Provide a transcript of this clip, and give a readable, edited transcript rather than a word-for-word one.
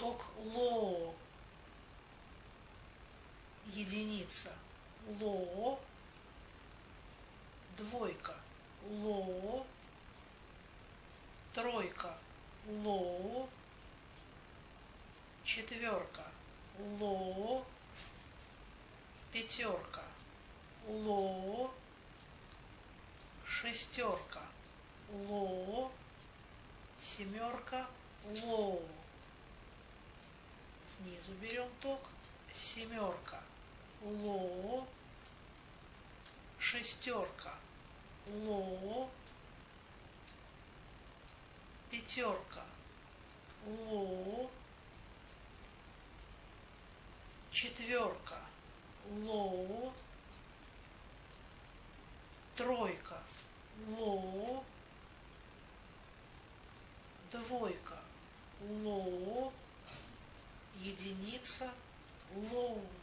ток ло. Единица ло. Двойка ло. Тройка ло. Четверка ло. Пятерка ло. Шестерка ло. Семерка ло. Снизу берем ток. Семерка ло. Шестерка ло. Пятерка ло. Четверка ло. Тройка ло. Двойка ло. Единица ло.